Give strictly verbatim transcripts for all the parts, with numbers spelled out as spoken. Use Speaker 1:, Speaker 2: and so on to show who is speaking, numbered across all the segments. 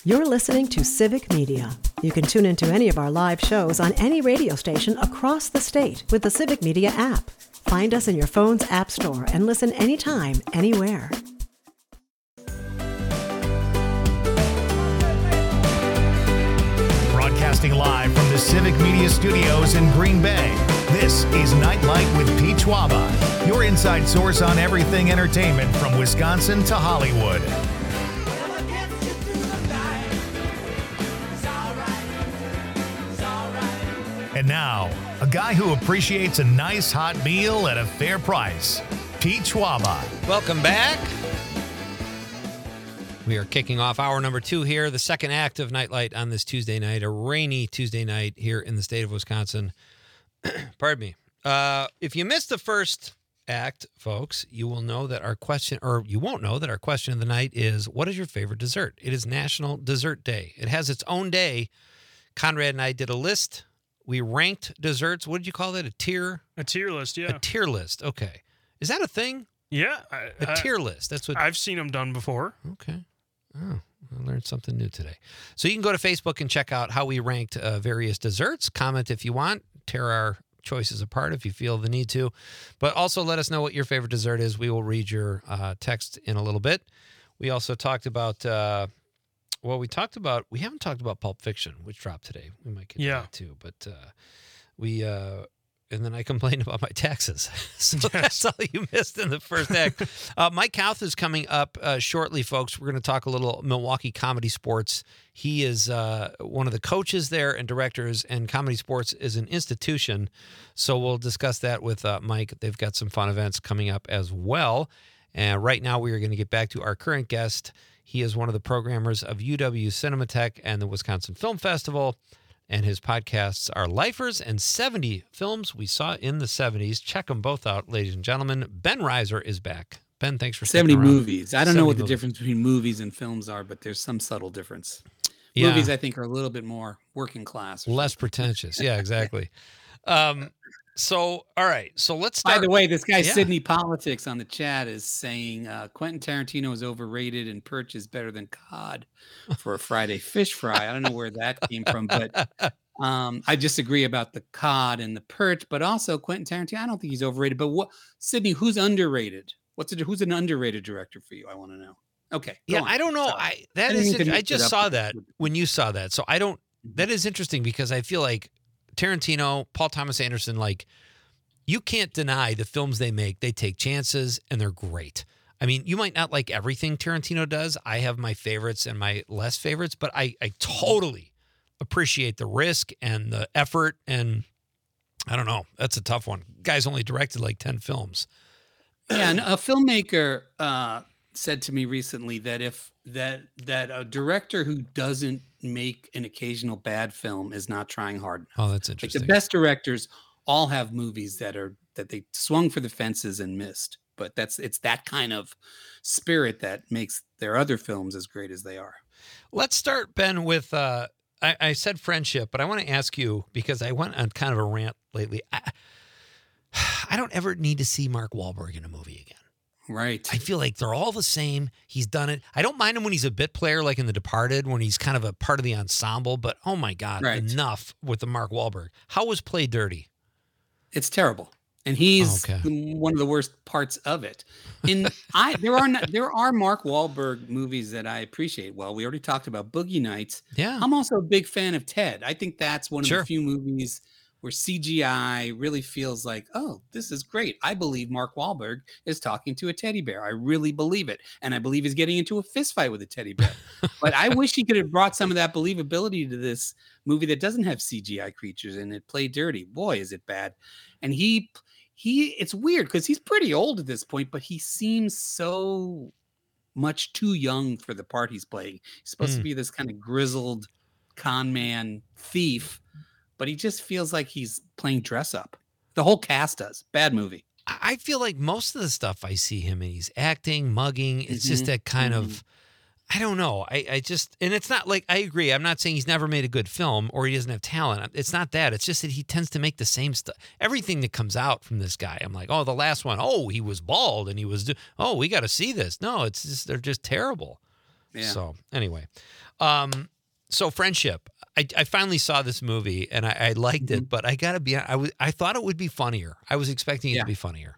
Speaker 1: You're listening to Civic Media. You can tune into any of our live shows on any radio station across the state with the Civic Media app. Find us in your phone's app store and listen anytime, anywhere.
Speaker 2: Broadcasting live from the Civic Media Studios in Green Bay, this is Nightlight with Pete Schwaba, your inside source on everything entertainment from Wisconsin to Hollywood. And now, a guy who appreciates a nice hot meal at a fair price, Pete Schwaba.
Speaker 3: Welcome back. We are kicking off hour number two here, the second act of Nightlight on this Tuesday night, a rainy Tuesday night here in the state of Wisconsin. Pardon me. Uh, if you missed the first act, folks, you will know that our question, or you won't know that our question of the night is, what is your favorite dessert? It is National Dessert Day. It has its own day. Conrad and I did a list. We ranked desserts. What did you call that? A tier?
Speaker 4: A tier list, yeah.
Speaker 3: A tier list. Okay. Is that a thing?
Speaker 4: Yeah. I,
Speaker 3: a
Speaker 4: I,
Speaker 3: tier list. That's what
Speaker 4: I've seen them done before.
Speaker 3: Okay. Oh, I learned something new today. So you can go to Facebook and check out how we ranked uh, various desserts. Comment if you want. Tear our choices apart if you feel the need to. But also let us know what your favorite dessert is. We will read your uh, text in a little bit. We also talked about... Uh, Well, we talked about, we haven't talked about Pulp Fiction, which dropped today. We might get
Speaker 4: yeah.
Speaker 3: to that too. But uh, we, uh, and then I complained about my taxes. So
Speaker 4: yes.
Speaker 3: That's all you missed in the first act. uh, Mike Houth is coming up uh, shortly, folks. We're going to talk a little Milwaukee Comedy Sports. He is uh, one of the coaches there and directors, and Comedy Sports is an institution. So we'll discuss that with uh, Mike. They've got some fun events coming up as well. And right now we are going to get back to our current guest. He is one of the programmers of U W Cinematheque and the Wisconsin Film Festival, and his podcasts are Lifers and seventy Films We Saw in the seventies. Check them both out, ladies and gentlemen. Ben Reiser is back. Ben, thanks for sticking
Speaker 5: seventy
Speaker 3: around.
Speaker 5: movies. I don't know what the
Speaker 3: movies.
Speaker 5: difference between movies and films are, but there's some subtle difference.
Speaker 3: Yeah.
Speaker 5: Movies, I think, are a little bit more working class.
Speaker 3: Less
Speaker 5: something.
Speaker 3: pretentious. Yeah, exactly. um, so, all right. So let's start.
Speaker 5: By the way, this guy,
Speaker 3: Yeah.
Speaker 5: Sydney Politics on the chat, is saying uh, Quentin Tarantino is overrated and Perch is better than cod for a Friday fish fry. I don't know where that came from, but um, I disagree about the cod and the perch, but also Quentin Tarantino, I don't think he's overrated. But what, Sydney, who's underrated? What's it? Who's an underrated director for you? I want to know. Okay.
Speaker 3: Yeah,
Speaker 5: on.
Speaker 3: I don't know.
Speaker 5: Sorry.
Speaker 3: I that
Speaker 5: I
Speaker 3: is.
Speaker 5: didn't mean to
Speaker 3: I
Speaker 5: mix it
Speaker 3: just
Speaker 5: up
Speaker 3: saw
Speaker 5: with-
Speaker 3: that
Speaker 5: with-
Speaker 3: when you saw that. So I don't. That is interesting because I feel like Tarantino, Paul Thomas Anderson, like you can't deny the films they make. They take chances and they're great. I mean, you might not like everything Tarantino does. I have my favorites and my less favorites, but I I totally appreciate the risk and the effort. And I don't know. That's a tough one. Guy's only directed like ten films.
Speaker 5: Yeah, and a filmmaker uh, said to me recently that if that that a director who doesn't make an occasional bad film is not trying hard enough.
Speaker 3: Oh, that's
Speaker 5: Like
Speaker 3: interesting.
Speaker 5: the best directors all have movies that are that they swung for the fences and missed. But that's it's that kind of spirit that makes their other films as great as they are.
Speaker 3: Let's start, Ben, with uh, I, I said friendship, but I want to ask you because I went on kind of a rant lately. I, I don't ever need to see Mark Wahlberg in a movie again.
Speaker 5: Right.
Speaker 3: I feel like they're all the same. He's done it. I don't mind him when he's a bit player, like in The Departed, when he's kind of a part of the ensemble. But oh my God,
Speaker 5: Right.
Speaker 3: enough with the Mark Wahlberg. How was Play Dirty?
Speaker 5: It's terrible. And he's
Speaker 3: Okay.
Speaker 5: the- one of the worst parts of it. In I there are not, there are Mark Wahlberg movies that I appreciate. Well, we already talked about Boogie Nights.
Speaker 3: Yeah.
Speaker 5: I'm also a big fan of Ted. I think that's one of
Speaker 3: Sure.
Speaker 5: the few movies where C G I really feels like, oh, this is great. I believe Mark Wahlberg is talking to a teddy bear. I really believe it. And I believe he's getting into a fist fight with a teddy bear. But I wish he could have brought some of that believability to this movie that doesn't have C G I creatures in it. Play Dirty. Boy, is it bad. And he he it's weird because he's pretty old at this point, but he seems so much too young for the part he's playing. He's supposed
Speaker 3: Mm.
Speaker 5: to be this kind of grizzled con man thief, but he just feels like he's playing dress up. The whole cast does. Bad movie.
Speaker 3: I I feel like most of the stuff I see him in, he's acting, mugging. It's just
Speaker 5: Mhm,
Speaker 3: that kind
Speaker 5: mhm.
Speaker 3: of, I don't know. I, I just, and it's not like, I agree. I'm not saying he's never made a good film or he doesn't have talent. It's not that. It's just that he tends to make the same stuff. Everything that comes out from this guy, I'm like, oh, the last one, oh, he was bald and he was, do- oh, we got to see this. No, it's just, they're just terrible.
Speaker 5: Yeah.
Speaker 3: So anyway, Um, so Friendship. I, I finally saw this movie and I, I liked
Speaker 5: Mhm.
Speaker 3: it, but I gotta be. I was. I thought it would be funnier. I was expecting it
Speaker 5: Yeah.
Speaker 3: to be funnier.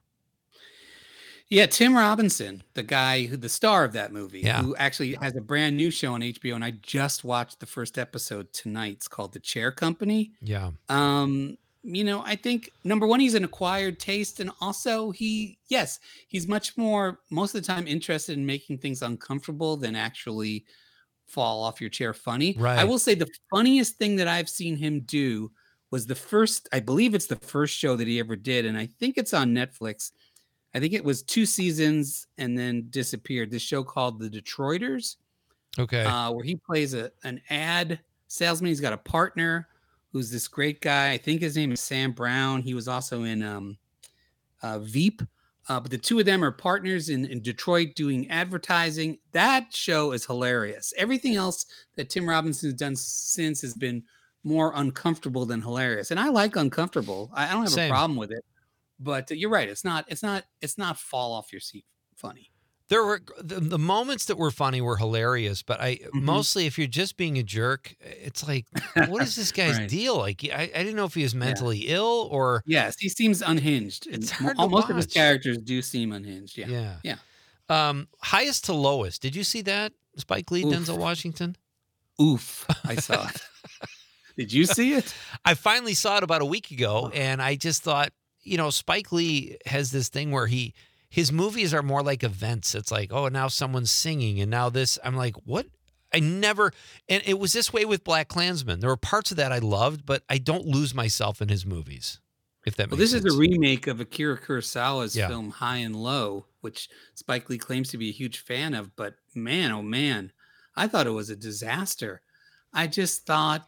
Speaker 5: Yeah, Tim Robinson, the guy who the star of that movie,
Speaker 3: Yeah.
Speaker 5: who actually has a brand new show on H B O, and I just watched the first episode tonight. It's called The Chair Company.
Speaker 3: Yeah.
Speaker 5: Um, you know, I think number one, he's an acquired taste, and also he, yes, he's much more most of the time interested in making things uncomfortable than actually fall off your chair funny. I
Speaker 3: Right.
Speaker 5: will say the funniest thing that I've seen him do was the first, I believe it's the first show that he ever did, and I think it's on Netflix. I think it was two seasons and then disappeared. This show called The Detroiters,
Speaker 3: Okay.
Speaker 5: uh, where he plays a an ad salesman. He's got a partner who's this great guy. I think his name is Sam Brown. He was also in um, uh, Veep. Uh, but the two of them are partners in, in Detroit doing advertising. That show is hilarious. Everything else that Tim Robinson has done since has been more uncomfortable than hilarious. And I like uncomfortable. I, I don't have
Speaker 3: Same.
Speaker 5: a problem with it. But uh, you're right. It's not. It's not. It's not fall off your seat funny.
Speaker 3: There were the, the moments that were funny were hilarious, but I
Speaker 5: Mhm.
Speaker 3: mostly if you're just being a jerk, it's like, what is this guy's
Speaker 5: Right.
Speaker 3: deal? Like, I, I didn't know if he was mentally ill or
Speaker 5: Yes, he seems unhinged. And
Speaker 3: It's
Speaker 5: mo-
Speaker 3: hard to
Speaker 5: most of his
Speaker 3: watch.
Speaker 5: characters do seem unhinged. Yeah.
Speaker 3: yeah.
Speaker 5: Yeah.
Speaker 3: Um, highest to lowest. Did you see that? Spike Lee,
Speaker 5: Oof.
Speaker 3: Denzel Washington.
Speaker 5: Oof. I saw it. Did you see it?
Speaker 3: I finally saw it about a week ago, and I just thought, you know, Spike Lee has this thing where he his movies are more like events. It's like, oh, now someone's singing, and now this. I'm like, what? I never, and it was this way with Black Klansman. There were parts of that I loved, but I don't lose myself in his movies. If that
Speaker 5: Well,
Speaker 3: makes
Speaker 5: this
Speaker 3: sense.
Speaker 5: is a remake of Akira Kurosawa's
Speaker 3: Yeah.
Speaker 5: film High and Low, which Spike Lee claims to be a huge fan of. But man, oh man, I thought it was a disaster. I just thought,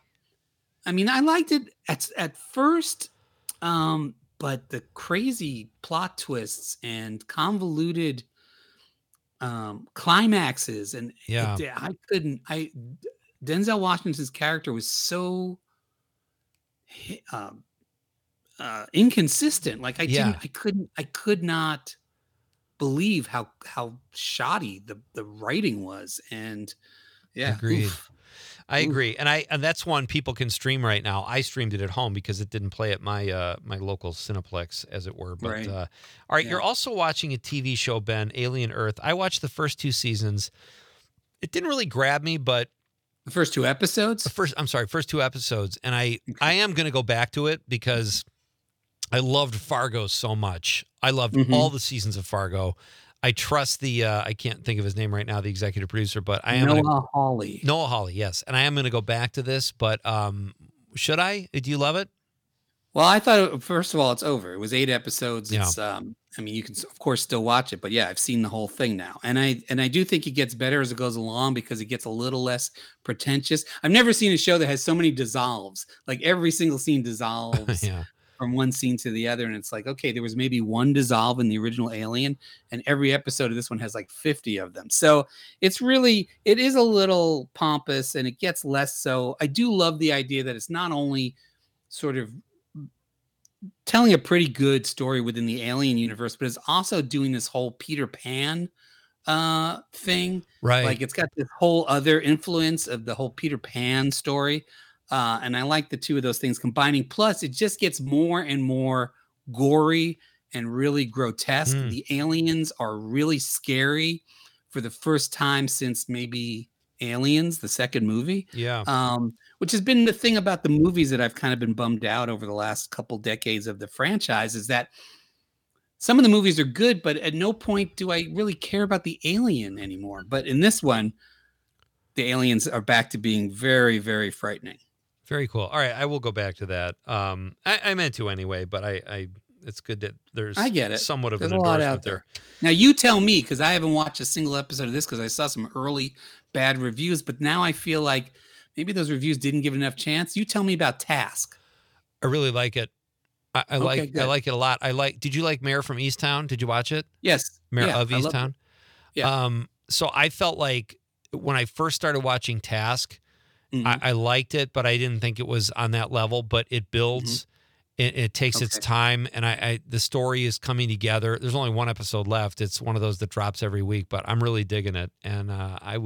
Speaker 5: I mean, I liked it at at first, um, but the crazy plot twists and convoluted um, climaxes, and
Speaker 3: Yeah.
Speaker 5: it- I couldn't. I Denzel Washington's character was so hi- um, uh, inconsistent. Like I
Speaker 3: Yeah.
Speaker 5: didn't, I couldn't, I could not believe how how shoddy the the writing was. And yeah,
Speaker 3: Agreed.
Speaker 5: oof.
Speaker 3: I
Speaker 5: Ooh.
Speaker 3: agree, and I and that's one people can stream right now. I streamed it at home because it didn't play at my uh, my local Cineplex, as it were. But
Speaker 5: Right.
Speaker 3: uh, all right,
Speaker 5: Yeah.
Speaker 3: you're also watching a T V show, Ben, Alien Earth. I watched the first two seasons. It didn't really grab me, but
Speaker 5: The first two episodes.
Speaker 3: the first I'm sorry, first two episodes, and I I am going to go back to it because I loved Fargo so much. I loved
Speaker 5: Mhm.
Speaker 3: all the seasons of Fargo. I trust the uh, I can't think of his name right now, the executive producer, but I am
Speaker 5: Noah
Speaker 3: gonna,
Speaker 5: Hawley.
Speaker 3: Noah Hawley, yes, and I am going to go back to this. But um, should I? Do you love it?
Speaker 5: Well, I thought it- first of all, it's over. It was eight episodes.
Speaker 3: Yeah.
Speaker 5: It's um, I mean, you can s- of course still watch it, but yeah, I've seen the whole thing now, and I and I do think it gets better as it goes along because it gets a little less pretentious. I've never seen a show that has so many dissolves. Like every single scene dissolves
Speaker 3: yeah.
Speaker 5: from one scene to the other, and it's like, okay, there was maybe one dissolve in the original Alien, and every episode of this one has like fifty of them. So it's really, it is a little pompous, and it gets less so. I do love the idea that it's not only sort of telling a pretty good story within the Alien universe, but it's also doing this whole Peter Pan uh thing.
Speaker 3: Right.
Speaker 5: Like it's got this whole other influence of the whole Peter Pan story. Uh, and I like the two of those things combining. Plus, it just gets more and more gory and really grotesque.
Speaker 3: Mm.
Speaker 5: The aliens are really scary for the first time since maybe Aliens, the second movie.
Speaker 3: yeah.
Speaker 5: Um, which has been the thing about the movies that I've kind of been bummed out over the last couple decades of the franchise is that some of the movies are good, but at no point do I really care about the alien anymore. But in this one, the aliens are back to being very, very frightening.
Speaker 3: Very cool. All right, I will go back to that. Um, I, I meant to anyway, but I, I, it's good that there's
Speaker 5: I get it.
Speaker 3: somewhat of
Speaker 5: There's
Speaker 3: an
Speaker 5: a lot
Speaker 3: endorsement
Speaker 5: out
Speaker 3: there.
Speaker 5: there. Now you tell me, because I haven't watched a single episode of this because I saw some early bad reviews, but now I feel like maybe those reviews didn't give it enough chance. You tell me about Task.
Speaker 3: I really like it. I, I
Speaker 5: Okay,
Speaker 3: like I
Speaker 5: good.
Speaker 3: like it a lot. I like. Did you like Mayor from Easttown? Did you watch it?
Speaker 5: Yes.
Speaker 3: Mayor
Speaker 5: yeah,
Speaker 3: of
Speaker 5: I love
Speaker 3: Easttown.
Speaker 5: it. Yeah.
Speaker 3: Um. So I felt like when I first started watching Task,
Speaker 5: Mhm.
Speaker 3: I, I liked it, but I didn't think it was on that level. But it builds. It, it takes its
Speaker 5: Okay.
Speaker 3: time, and I, I the story is coming together. There's only one episode left. It's one of those that drops every week, but I'm really digging it, and uh, I would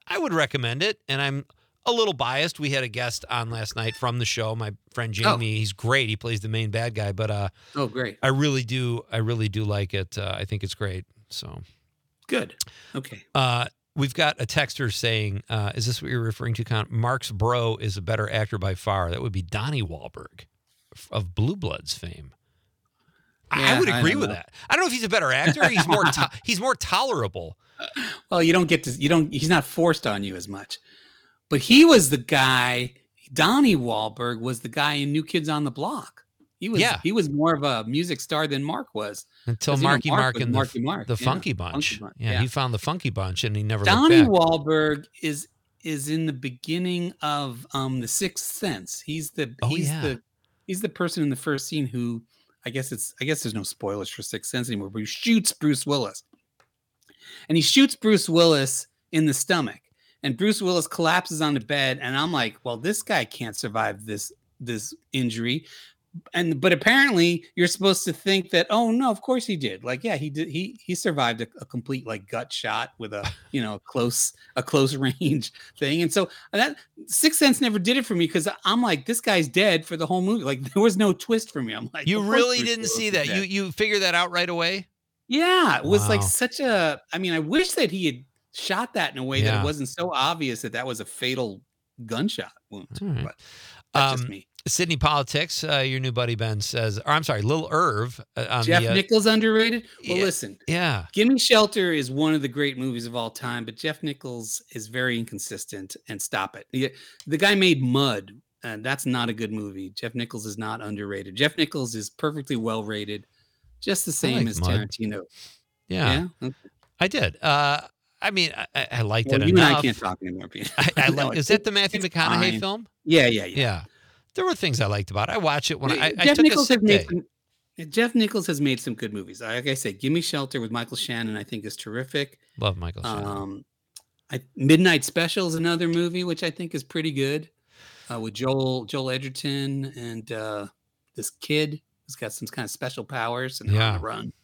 Speaker 3: I would recommend it, and I'm a little biased. We had a guest on last night from the show, my friend Jamie.
Speaker 5: Oh.
Speaker 3: He's great. He plays the main bad guy, but uh,
Speaker 5: Oh, great.
Speaker 3: I really do. I really do like it. Uh, I think it's great. So
Speaker 5: Good. Okay.
Speaker 3: uh, we've got a texter saying, uh, "Is this what you're referring to? Con? Mark's bro is a better actor by far. That would be Donnie Wahlberg of Blue Bloods fame." I- I
Speaker 5: Yeah,
Speaker 3: would
Speaker 5: I
Speaker 3: agree
Speaker 5: don't
Speaker 3: with
Speaker 5: know.
Speaker 3: that. I don't know if he's a better actor. He's more. To- he's more tolerable.
Speaker 5: Well, you don't get to, you don't, he's not forced on you as much. But he was the guy, Donnie Wahlberg was the guy in New Kids on the Block. He was,
Speaker 3: Yeah.
Speaker 5: he was more of a music star than Mark was.
Speaker 3: Until
Speaker 5: 'Cause, you know,
Speaker 3: Marky
Speaker 5: Mark
Speaker 3: Mark
Speaker 5: was
Speaker 3: and
Speaker 5: Marky
Speaker 3: the,
Speaker 5: Mark,
Speaker 3: the
Speaker 5: yeah,
Speaker 3: Funky Bunch.
Speaker 5: Funky Bunch,
Speaker 3: Yeah,
Speaker 5: yeah.
Speaker 3: he found the Funky Bunch and he never
Speaker 5: Donnie
Speaker 3: looked back.
Speaker 5: Wahlberg is is in the beginning of um The Sixth Sense. He's the
Speaker 3: Oh,
Speaker 5: he's
Speaker 3: yeah.
Speaker 5: the he's the person in the first scene who I guess it's I guess there's no spoilers for Sixth Sense anymore, but he shoots Bruce Willis. And he shoots Bruce Willis in the stomach. And Bruce Willis collapses on the bed and I'm like, well, this guy can't survive this this injury. And but apparently you're supposed to think that, oh no, of course he did. Like, yeah, he did. He he survived a, a complete like gut shot with a you know close a close range thing. And so that Sixth Sense never did it for me because I'm like, this guy's dead for the whole movie. Like there was no twist for me. I'm like,
Speaker 3: You
Speaker 5: of course
Speaker 3: really
Speaker 5: Bruce
Speaker 3: didn't
Speaker 5: Willis
Speaker 3: see
Speaker 5: is
Speaker 3: that.
Speaker 5: dead.
Speaker 3: You you figured that out right away?
Speaker 5: Yeah, it was like
Speaker 3: Wow.
Speaker 5: such a. I mean, I wish that he had shot that in a way that
Speaker 3: Yeah.
Speaker 5: it wasn't so obvious that that was a fatal gunshot wound.
Speaker 3: All right.
Speaker 5: But that's just
Speaker 3: Um,
Speaker 5: me.
Speaker 3: Sydney Politics, uh, your new buddy Ben says, or I'm sorry, Lil Irv. Uh, on
Speaker 5: Jeff
Speaker 3: the, uh,
Speaker 5: Nichols underrated. Well,
Speaker 3: yeah.
Speaker 5: listen.
Speaker 3: Yeah.
Speaker 5: Gimme Shelter is one of the great movies of all time, but Jeff Nichols is very inconsistent. And stop it. The, the guy made Mud, and that's not a good movie. Jeff Nichols is not underrated. Jeff Nichols is perfectly well rated, just the same
Speaker 3: like
Speaker 5: as
Speaker 3: Mud.
Speaker 5: Tarantino.
Speaker 3: Yeah.
Speaker 5: Yeah. Okay.
Speaker 3: I did. Uh, I mean, I- I, I liked
Speaker 5: Well,
Speaker 3: it
Speaker 5: you and
Speaker 3: enough.
Speaker 5: I can't talk anymore. Pete.
Speaker 3: I, I
Speaker 5: No,
Speaker 3: like, is
Speaker 5: it's-
Speaker 3: that the Matthew
Speaker 5: it's
Speaker 3: McConaughey
Speaker 5: fine.
Speaker 3: film?
Speaker 5: Yeah, yeah, yeah.
Speaker 3: Yeah. There were things I liked about it. I watch it when I, I
Speaker 5: Jeff
Speaker 3: took
Speaker 5: Nichols
Speaker 3: a sick
Speaker 5: has made
Speaker 3: day.
Speaker 5: some, Jeff Nichols has made some good movies. Like I said, Gimme Shelter with Michael Shannon, I think is terrific.
Speaker 3: Love Michael Shannon.
Speaker 5: Um, I, Midnight Special is another movie which I think is pretty good, uh, with Joel Joel Edgerton and uh, this kid who's got some kind of special powers and they're
Speaker 3: Yeah.
Speaker 5: on the run.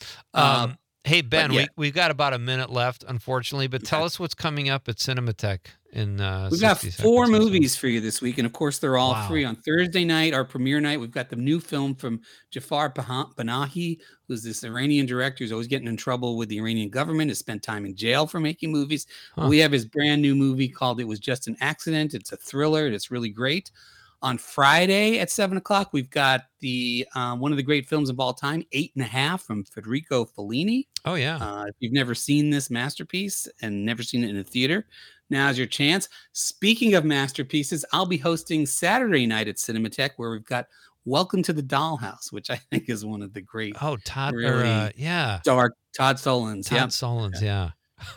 Speaker 5: Uh,
Speaker 3: Um, hey, Ben,
Speaker 5: yeah.
Speaker 3: we, we've got about a minute left, unfortunately, but tell us what's coming up at Cinematheque in uh,
Speaker 5: We've got
Speaker 3: sixty
Speaker 5: four
Speaker 3: seconds or so.
Speaker 5: movies for you this week, and of course, they're all
Speaker 3: Wow.
Speaker 5: free on Thursday night, our premiere night. We've got the new film from Jafar Pah- Panahi, who's this Iranian director who's always getting in trouble with the Iranian government, has spent time in jail for making movies.
Speaker 3: Huh.
Speaker 5: We have his brand new movie called It Was Just an Accident. It's a thriller, and it's really great. On Friday at seven o'clock, we've got the um, one of the great films of all time, Eight and a Half, from Federico Fellini.
Speaker 3: Oh, yeah.
Speaker 5: Uh, if you've never seen this masterpiece and never seen it in a theater, now's your chance. Speaking of masterpieces, I'll be hosting Saturday night at Cinematheque, where we've got Welcome to the Dollhouse, which I think is one of the great
Speaker 3: oh, Todd. Or,
Speaker 5: really
Speaker 3: uh, yeah.
Speaker 5: dark Todd Solondz.
Speaker 3: Todd
Speaker 5: Yeah.
Speaker 3: Solondz, yeah.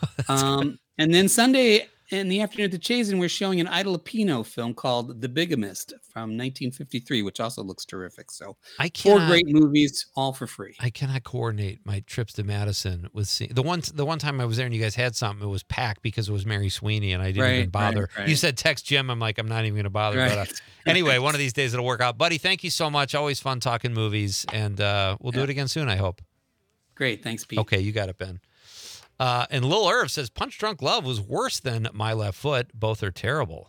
Speaker 5: Um, and then Sunday in the afternoon at the Chazen, we're showing an Ida Lupino film called The Bigamist from nineteen fifty-three, which also looks terrific. So
Speaker 3: I
Speaker 5: four
Speaker 3: cannot,
Speaker 5: great movies, all for free.
Speaker 3: I cannot coordinate my trips to Madison with see, the one the one time I was there and you guys had something. It was packed because it was Mary Sweeney and I didn't
Speaker 5: Right,
Speaker 3: even bother.
Speaker 5: right, right.
Speaker 3: You said text Jim. I'm like, I'm not even going to bother.
Speaker 5: Right.
Speaker 3: But uh, anyway, one of these days it'll work out, buddy. Thank you so much. Always fun talking movies, and uh, we'll do
Speaker 5: Yeah.
Speaker 3: it again soon. I hope.
Speaker 5: Great. Thanks, Pete.
Speaker 3: Okay, you got it, Ben. Uh, and Lil Irv says Punch Drunk Love was worse than My Left Foot. Both are terrible.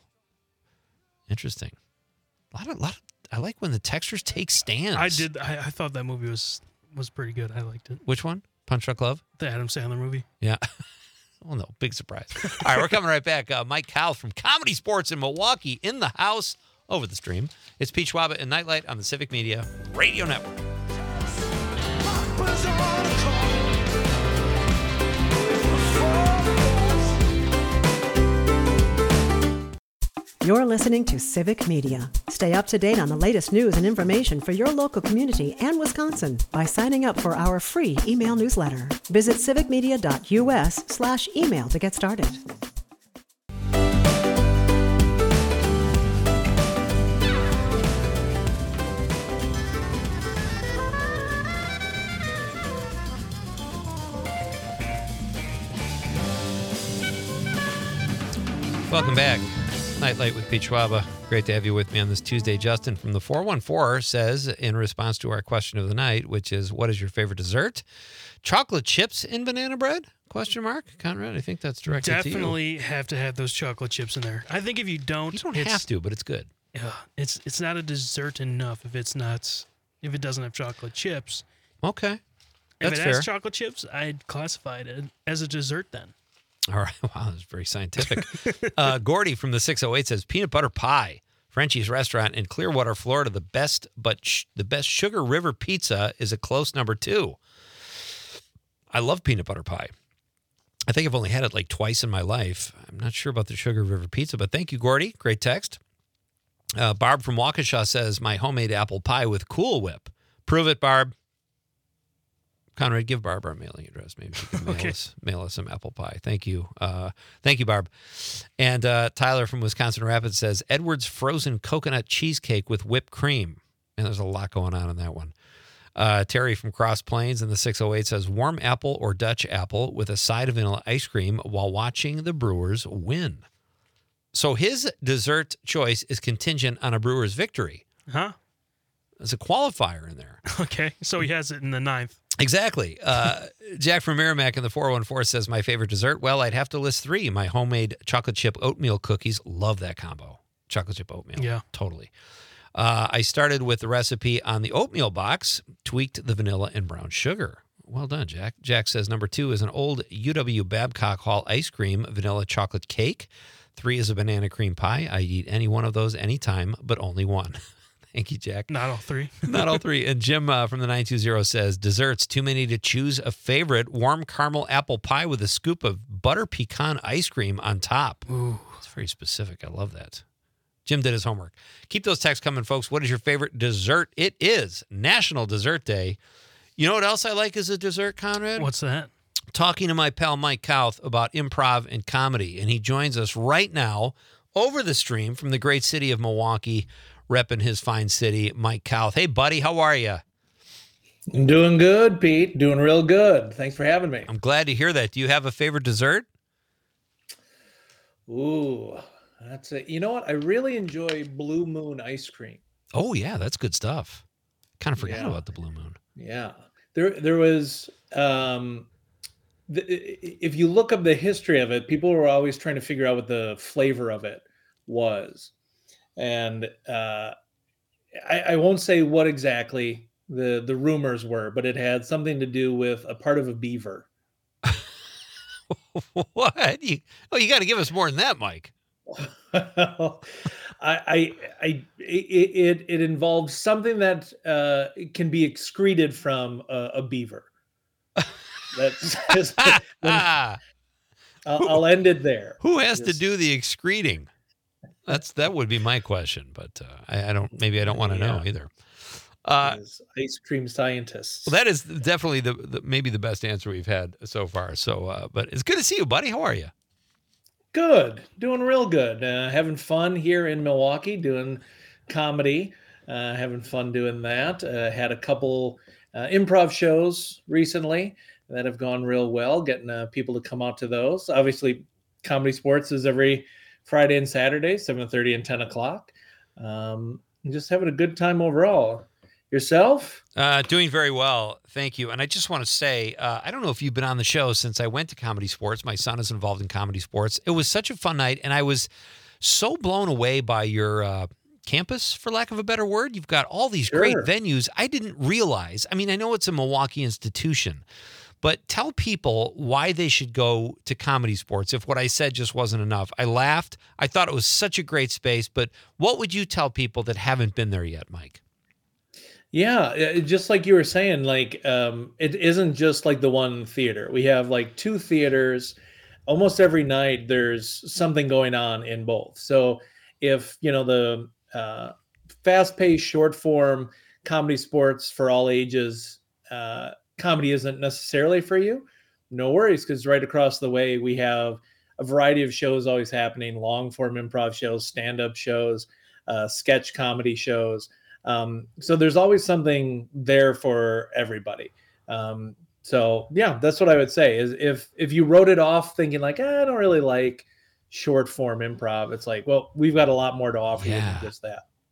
Speaker 3: Interesting. A lot of, lot of, I like when the textures take stands.
Speaker 4: I did. I, I thought that movie was was pretty good. I liked it.
Speaker 3: Which one? Punch Drunk Love?
Speaker 4: The Adam Sandler movie.
Speaker 3: Yeah. Oh, no. Big surprise. All right, we're coming right back. Uh, Mike Cowell from Comedy Sports in Milwaukee in the house over the stream. It's Pete Schwaba and Nightlight on the Civic Media Radio Network.
Speaker 1: You're listening to Civic Media. Stay up to date on the latest news and information for your local community and Wisconsin by signing up for our free email newsletter. Visit civicmedia.us slash email to get started.
Speaker 3: Welcome back. Nightlight with Pete Schwaba. Great to have you with me on this Tuesday. Justin from the four one four says, in response to our question of the night, which is, what is your favorite dessert? Chocolate chips in banana bread? Question mark, Conrad? I think that's directed to you.
Speaker 4: Definitely have to have those chocolate chips in there. I think if you don't,
Speaker 3: You don't
Speaker 4: it's,
Speaker 3: have to, but it's good.
Speaker 4: uh, it's it's not a dessert enough if it's not if it doesn't have chocolate chips.
Speaker 3: Okay. That's
Speaker 4: if it
Speaker 3: fair.
Speaker 4: has chocolate chips, I'd classify it as a dessert then.
Speaker 3: All right. Wow, that's very scientific. uh, Gordy from the six oh eight says peanut butter pie, Frenchie's restaurant in Clearwater, Florida. The best, but sh- the best Sugar River pizza is a close number two. I love peanut butter pie. I think I've only had it like twice in my life. I'm not sure about the Sugar River pizza, but thank you, Gordy. Great text. Uh, Barb from Waukesha says my homemade apple pie with Cool Whip. Prove it, Barb. Conrad, give Barb our mailing address. Maybe she can mail,
Speaker 4: Okay.
Speaker 3: us, mail us some apple pie. Thank you. Uh, thank you, Barb. And uh, Tyler from Wisconsin Rapids says Edwards frozen coconut cheesecake with whipped cream. And there's a lot going on in that one. Uh, Terry from Cross Plains in the six oh eight says warm apple or Dutch apple with a side of vanilla ice cream while watching the Brewers win. So his dessert choice is contingent on a Brewers victory.
Speaker 4: Huh?
Speaker 3: There's a qualifier in there.
Speaker 4: Okay. So he has it in the ninth.
Speaker 3: Exactly. Uh, Jack from Merrimack in the four one four says, my favorite dessert? Well, I'd have to list three. My homemade chocolate chip oatmeal cookies. Love that combo. Chocolate chip oatmeal.
Speaker 4: Yeah.
Speaker 3: Totally. Uh, I started with the recipe on the oatmeal box, tweaked the vanilla and brown sugar. Well done, Jack. Jack says number two is an old U W Babcock Hall ice cream vanilla chocolate cake. Three is a banana cream pie. I'd eat any one of those anytime, but only one. Thank you, Jack.
Speaker 4: Not all three.
Speaker 3: Not all three. And Jim uh, from the nine two zero says, desserts, too many to choose a favorite. Warm caramel apple pie with a scoop of butter pecan ice cream on top.
Speaker 4: Ooh.
Speaker 3: It's very specific. I love that. Jim did his homework. Keep those texts coming, folks. What is your favorite dessert? It is National Dessert Day. You know what else I like as a dessert, Conrad?
Speaker 4: What's that?
Speaker 3: Talking to my pal Mike Kauth about improv and comedy. And he joins us right now over the stream from the great city of Milwaukee, repping his fine city, Mike Kauth. Hey, buddy, how are you?
Speaker 6: I'm doing good, Pete. Doing real good. Thanks for having me.
Speaker 3: I'm glad to hear that. Do you have a favorite dessert?
Speaker 6: Ooh, that's it. You know what? I really enjoy Blue Moon ice cream.
Speaker 3: Oh, yeah, that's good stuff. Kind of forgot
Speaker 6: Yeah.
Speaker 3: about the Blue Moon.
Speaker 6: Yeah. There there was um the, if you look up the history of it, people were always trying to figure out what the flavor of it was. And uh I, I won't say what exactly the the rumors were, but it had something to do with a part of a beaver.
Speaker 3: What? You, oh, you got to give us more than that, Mike.
Speaker 6: I, I, I, it, it, it involves something that uh, can be excreted from a, a beaver. That's, that's
Speaker 3: Ah,
Speaker 6: I'll, I'll end it there.
Speaker 3: who has to
Speaker 6: Just-
Speaker 3: do the excreting? That's that would be my question, but uh, I, I don't. Maybe I don't want to know
Speaker 6: Yeah.
Speaker 3: either. Uh,
Speaker 6: as ice cream scientists.
Speaker 3: well, that is definitely the, the maybe the best answer we've had so far. So, uh, but it's good to see you, buddy. How are you?
Speaker 6: Good, doing real good. Uh, having fun here in Milwaukee, doing comedy. Uh, having fun doing that. Uh, had a couple uh, improv shows recently that have gone real well. Getting uh, people to come out to those. Obviously, Comedy Sports is every Friday and Saturday, seven thirty and ten o'clock. Um, and just having a good time overall. Yourself?
Speaker 3: Uh, doing very well. Thank you. And I just want to say, uh, I don't know if you've been on the show since I went to Comedy Sports. My son is involved in Comedy Sports. It was such a fun night, and I was so blown away by your uh, campus, for lack of a better word. You've got all these great
Speaker 6: Sure.
Speaker 3: venues. I didn't realize. I mean, I know it's a Milwaukee institution, but tell people why they should go to Comedy Sports if what I said just wasn't enough. I laughed. I thought it was such a great space, but what would you tell people that haven't been there yet, Mike?
Speaker 6: Yeah, uh, just like you were saying, like um, it isn't just like the one theater. We have like two theaters. Almost every night, there's something going on in both. So if you know the uh, fast-paced, short-form Comedy Sports for all ages, uh, comedy isn't necessarily for you. No worries, because right across the way we have a variety of shows always happening: long-form improv shows, stand-up shows, uh, sketch comedy shows. Um, so there's always something there for everybody. Um, so yeah, that's what I would say is if, if you wrote it off thinking like, eh, I don't really like short form improv, it's like, well, we've got a lot more to offer you
Speaker 3: Yeah.
Speaker 6: than just that.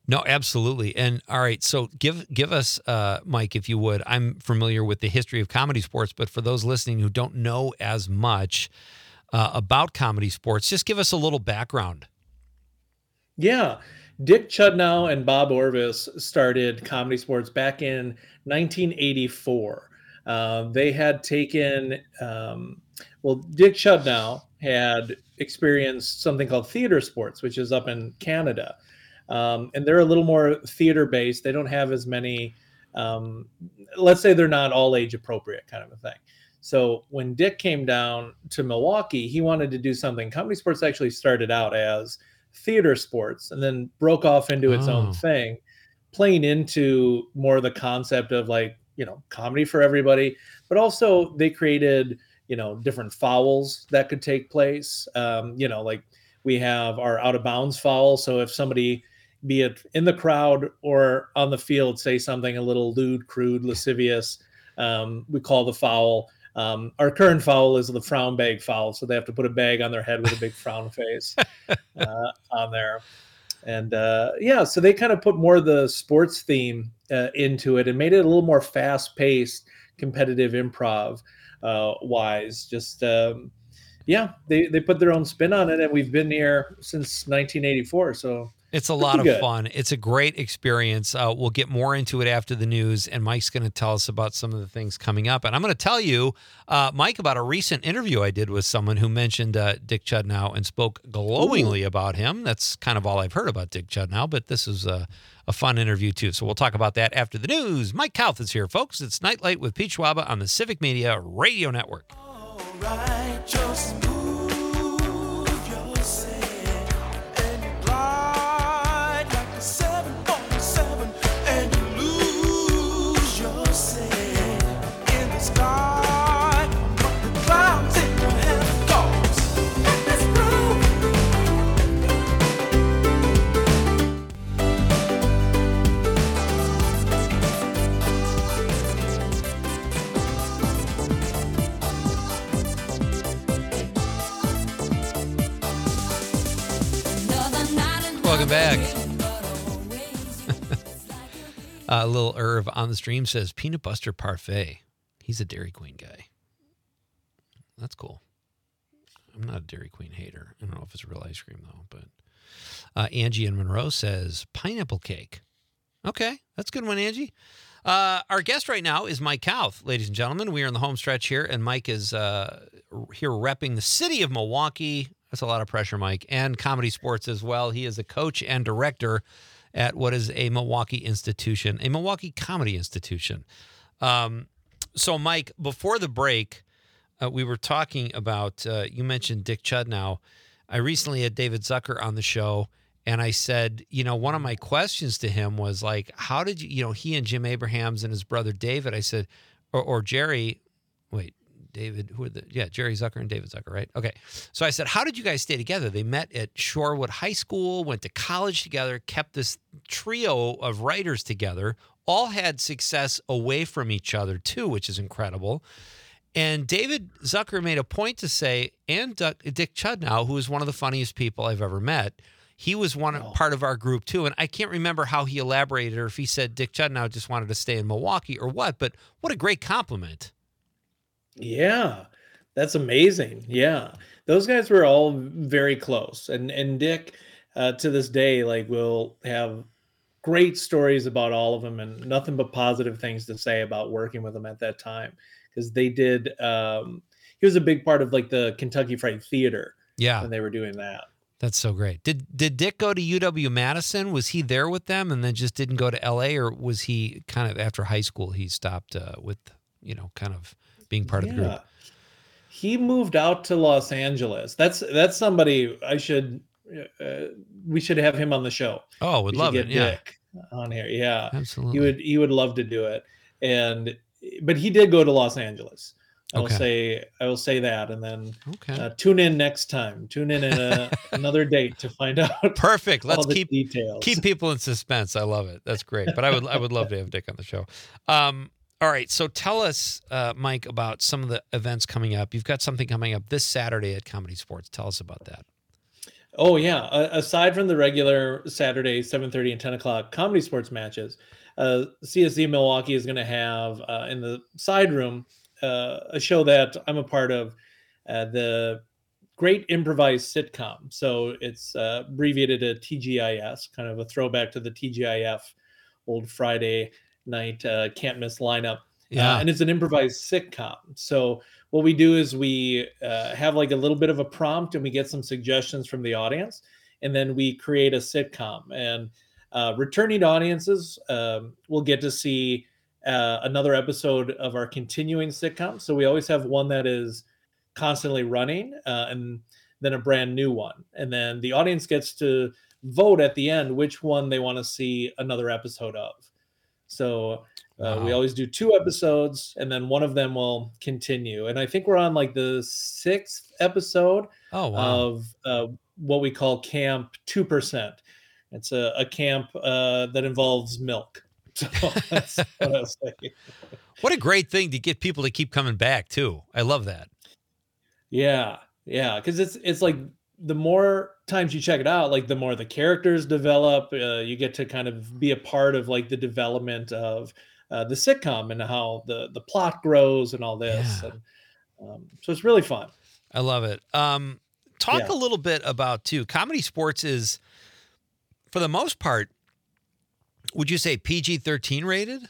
Speaker 3: No, absolutely. And all right, so give give us, uh, Mike, if you would. I'm familiar with the history of Comedy Sports, but for those listening who don't know as much uh, about Comedy Sports, just give us a little background.
Speaker 6: Yeah. Dick Chudnow and Bob Orvis started Comedy Sports back in nineteen eighty-four. Uh, they had taken, um, well, Dick Chudnow had experienced something called theater sports, which is up in Canada. Um, and they're a little more theater based. They don't have as many, um, let's say they're not all age appropriate kind of a thing. So when Dick came down to Milwaukee, he wanted to do something. Comedy Sports actually started out as theater sports and then broke off into its
Speaker 3: Oh.
Speaker 6: own thing, playing into more of the concept of like, you know, comedy for everybody, but also they created, you know, different fouls that could take place. Um, you know, like we have our out of bounds foul. So if somebody, be it in the crowd or on the field, say something a little lewd, crude, lascivious, um, we call the foul. Um, our current foul is the frown bag foul. So they have to put a bag on their head with a big frown face uh, on there. And uh, yeah, so they kind of put more of the sports theme uh, into it and made it a little more fast paced, competitive improv uh, wise. Just, um, yeah, they, they put their own spin on it. And we've been here since nineteen eighty-four. So
Speaker 3: It's a lot of
Speaker 6: good.
Speaker 3: fun. It's a great experience. Uh, we'll get more into it after the news, and Mike's going to tell us about some of the things coming up. And I'm going to tell you, uh, Mike, about a recent interview I did with someone who mentioned uh, Dick Chudnow and spoke glowingly Ooh. about him. That's kind of all I've heard about Dick Chudnow, but this is a, a fun interview, too. So we'll talk about that after the news. Mike Kauth is here, folks. It's Nightlight with Pete Schwaba on the Civic Media Radio Network.
Speaker 7: All right, just
Speaker 3: Welcome back. uh, little Irv on the stream says peanut butter parfait. He's a Dairy Queen guy. That's cool. I'm not a Dairy Queen hater. I don't know if it's real ice cream though, but uh, Angie in Monroe says pineapple cake. Okay, that's a good one, Angie. Uh, our guest right now is Mike Kauth, ladies and gentlemen. We are in the home stretch here, and Mike is uh, here repping the city of Milwaukee. That's a lot of pressure, Mike, and Comedy Sports as well. He is a coach and director at what is a Milwaukee institution, a Milwaukee comedy institution. Um, so, Mike, before the break, uh, we were talking about, uh, you mentioned Dick Chudnow. I recently had David Zucker on the show, and I said, you know, one of my questions to him was like, how did you, you know, he and Jim Abrahams and his brother David, I said, or, or Jerry, wait, David, who are the, yeah, Jerry Zucker and David Zucker, right? Okay. So I said, how did you guys stay together? They met at Shorewood High School, went to college together, kept this trio of writers together, all had success away from each other too, which is incredible. And David Zucker made a point to say, and Dick Chudnow, who is one of the funniest people I've ever met, he was one oh. part of our group too. And I can't remember how he elaborated or if he said Dick Chudnow just wanted to stay in Milwaukee or what, but what a great compliment.
Speaker 6: Yeah, that's amazing. Yeah, those guys were all very close, and and Dick, uh, to this day, like will have great stories about all of them, and nothing but positive things to say about working with them at that time, because they did. Um, he was a big part of like the Kentucky Fried Theater.
Speaker 3: Yeah,
Speaker 6: when they were doing that.
Speaker 3: That's so great. Did did Dick go to U W Madison? Was he there with them, and then just didn't go to L A, or was he kind of after high school he stopped uh, with you know kind of being part
Speaker 6: yeah.
Speaker 3: of the group?
Speaker 6: He moved out to Los Angeles. That's that's somebody I should uh, we should have him on the show.
Speaker 3: Oh, would
Speaker 6: we
Speaker 3: love
Speaker 6: get
Speaker 3: it. Yeah,
Speaker 6: Dick on here. Yeah,
Speaker 3: absolutely.
Speaker 6: He would he would love to do it. And but he did go to Los Angeles. I will
Speaker 3: okay.
Speaker 6: say I will say that, and then
Speaker 3: okay.
Speaker 6: uh, tune in next time. Tune in at a, another date to find out.
Speaker 3: Perfect. Let's
Speaker 6: all the
Speaker 3: keep
Speaker 6: details.
Speaker 3: Keep people in suspense. I love it. That's great. But I would I would love to have Dick on the show. Um, all right. So tell us, uh, Mike, about some of the events coming up. You've got something coming up this Saturday at Comedy Sports. Tell us about that.
Speaker 6: Oh yeah. A- aside from the regular Saturday seven thirty and ten o'clock comedy sports matches, uh, C S Z Milwaukee is going to have uh, in the side room uh, a show that I'm a part of, uh, the Great Improvised Sitcom. So it's uh, abbreviated to T G I S, kind of a throwback to the T G I F old Friday night uh, can't miss lineup. Uh,
Speaker 3: Yeah.
Speaker 6: and it's an improvised sitcom. So what we do is we uh, have like a little bit of a prompt and we get some suggestions from the audience, and then we create a sitcom. And uh, returning audiences um, will get to see uh, another episode of our continuing sitcom. So we always have one that is constantly running, uh, and then a brand new one. And then the audience gets to vote at the end which one they want to see another episode of. So uh, we
Speaker 3: Wow.
Speaker 6: always do two episodes, and then one of them will continue. And I think we're on like the sixth episode
Speaker 3: Oh, wow.
Speaker 6: of uh, what we call Camp two percent. It's a, a camp uh, that involves milk. So that's what I was saying.
Speaker 3: What a great thing to get people to keep coming back too. I love that.
Speaker 6: Yeah, yeah, because it's it's like the more times you check it out, like the more the characters develop. Uh, you get to kind of be a part of like the development of uh, the sitcom and how the the plot grows and all this.
Speaker 3: Yeah.
Speaker 6: And um, so it's really fun.
Speaker 3: I love it. Um, talk
Speaker 6: Yeah.
Speaker 3: a little bit about too. Comedy sports is, for the most part, would you say P G thirteen rated?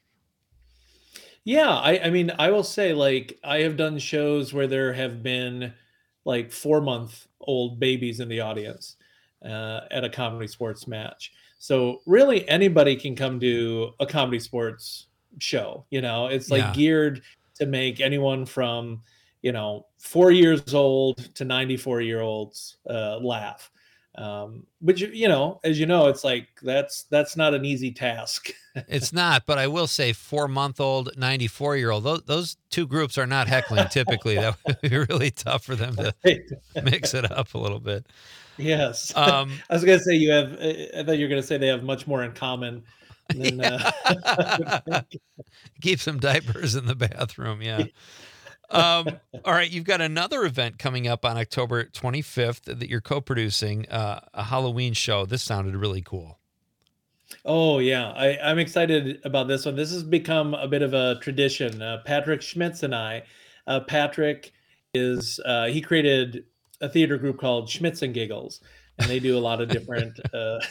Speaker 6: Yeah, I, I mean, I will say, like, I have done shows where there have been like four month old babies in the audience uh, at a comedy sports match. So really, anybody can come to a comedy sports show. You know, it's like
Speaker 3: Yeah.
Speaker 6: geared to make anyone from, you know, four years old to ninety-four year olds uh, laugh. Um, but you, you know, as you know, it's like that's that's not an easy task.
Speaker 3: It's not, but I will say four month old, ninety-four year old, those, those two groups are not heckling typically. That would be really tough for them to mix it up a little bit.
Speaker 6: Yes.
Speaker 3: Um,
Speaker 6: I was gonna say you have. I thought you were gonna say they have much more in common than. Uh,
Speaker 3: Keep some diapers in the bathroom. Yeah. Um, all right. You've got another event coming up on October twenty-fifth that you're co-producing, uh, a Halloween show. This sounded really cool.
Speaker 6: oh yeah, I, I'm excited about this one. This has become a bit of a tradition. Uh, Patrick Schmitz and I. Uh, Patrick is uh, he created a theater group called Schmitz and Giggles, and they do a lot of different uh,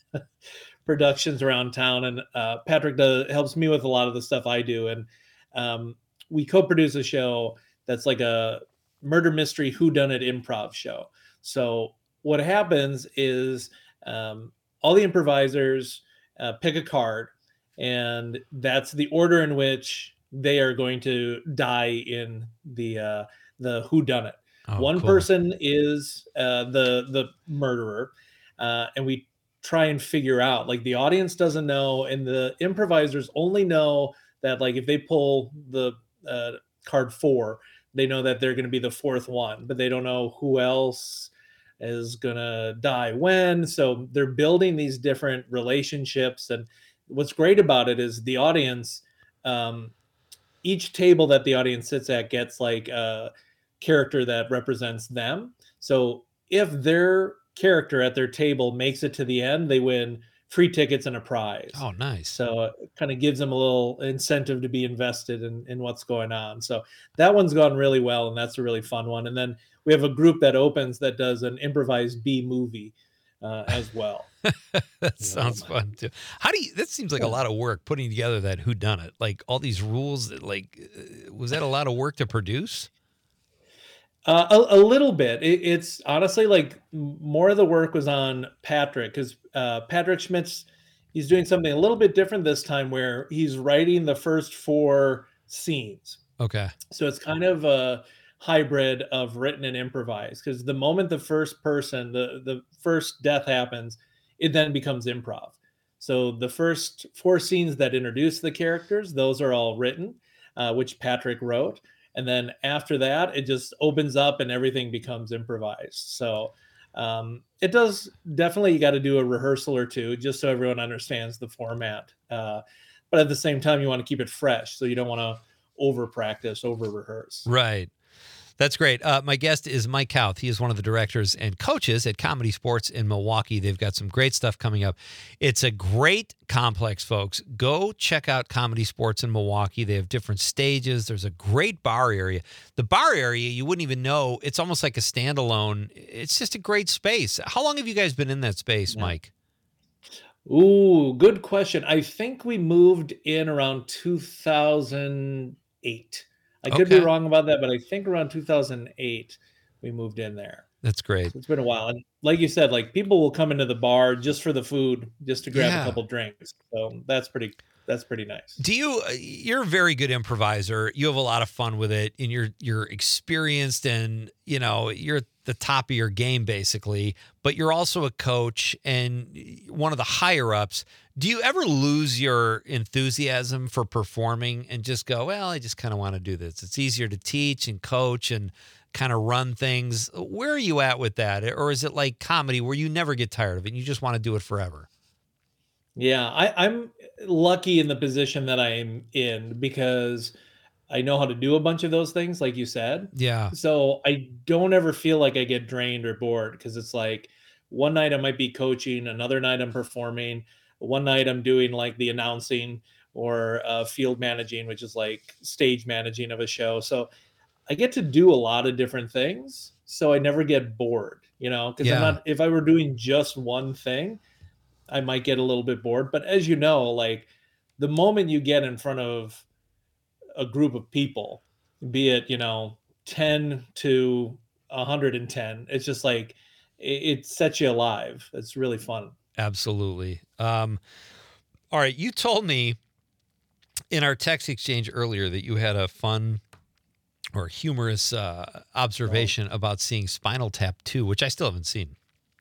Speaker 6: productions around town. And uh, Patrick does, helps me with a lot of the stuff I do. And um, we co-produce a show that's like a murder mystery whodunit improv show. So what happens is um, all the improvisers uh, pick a card, and that's the order in which they are going to die in the uh, the whodunit.
Speaker 3: Oh,
Speaker 6: One
Speaker 3: cool.
Speaker 6: person is uh, the the murderer, uh, and we try and figure out. Like the audience doesn't know, and the improvisers only know that like if they pull the uh, card four, they know that they're going to be the fourth one, but they don't know who else is going to die when. So they're building these different relationships. And what's great about it is the audience, um, each table that the audience sits at gets like a character that represents them. So if their character at their table makes it to the end, they win free tickets and a prize.
Speaker 3: Oh, nice.
Speaker 6: So it kind of gives them a little incentive to be invested in, in what's going on. So that one's gone really well, and that's a really fun one. And then we have a group that opens that does an improvised B movie uh, as well.
Speaker 3: That sounds fun too. How do you, that seems like a lot of work putting together that whodunit, like all these rules that like, uh, was that a lot of work to produce?
Speaker 6: Uh, a, a little bit. It, it's honestly like m- more of the work was on Patrick because uh, Patrick Schmitz, he's doing something a little bit different this time where he's writing the first four scenes.
Speaker 3: Okay.
Speaker 6: So it's kind of a hybrid of written and improvised because the moment the first person, the, the first death happens, it then becomes improv. So the first four scenes that introduce the characters, those are all written, uh, which Patrick wrote. And then after that, it just opens up and everything becomes improvised. So um, it does definitely, you got to do a rehearsal or two just so everyone understands the format. Uh, but at the same time, you want to keep it fresh. So you don't want to over practice, over rehearse.
Speaker 3: Right. That's great. Uh, my guest is Mike Kauth. He is one of the directors and coaches at Comedy Sports in Milwaukee. They've got some great stuff coming up. It's a great complex, folks. Go check out Comedy Sports in Milwaukee. They have different stages. There's a great bar area. The bar area, you wouldn't even know. It's almost like a standalone. It's just a great space. How long have you guys been in that space,
Speaker 6: Yeah.
Speaker 3: Mike?
Speaker 6: Ooh, good question. I think we moved in around two thousand eight. I could
Speaker 3: Okay.
Speaker 6: be wrong about that, but I think around two thousand eight we moved in there.
Speaker 3: That's great.
Speaker 6: So it's been a while. And like you said, like people will come into the bar just for the food, just to grab
Speaker 3: Yeah.
Speaker 6: a couple drinks. So that's pretty that's pretty nice.
Speaker 3: Do you? uh, You're a very good improviser. You have a lot of fun with it, and you're you're experienced, and you know you're at the top of your game basically. But you're also a coach and one of the higher ups. Do you ever lose your enthusiasm for performing and just go, well, I just kind of want to do this? It's easier to teach and coach and kind of run things. Where are you at with that, or is it like comedy where you never get tired of it and you just want to do it forever?
Speaker 6: Yeah, I, I'm lucky in the position that I'm in because I know how to do a bunch of those things, like you said.
Speaker 3: Yeah.
Speaker 6: So I don't ever feel like I get drained or bored because it's like one night I might be coaching, another night I'm performing, one night I'm doing like the announcing or uh, field managing, which is like stage managing of a show. So I get to do a lot of different things. So I never get bored, you know, because I'm
Speaker 3: Yeah.
Speaker 6: not, if I were doing just one thing, I might get a little bit bored. But as you know, like the moment you get in front of a group of people, be it, you know, ten to one hundred ten, it's just like it, it sets you alive. It's really fun.
Speaker 3: Absolutely. Um, all right. You told me in our text exchange earlier that you had a fun or humorous uh, observation about seeing Spinal Tap two, which I still haven't seen.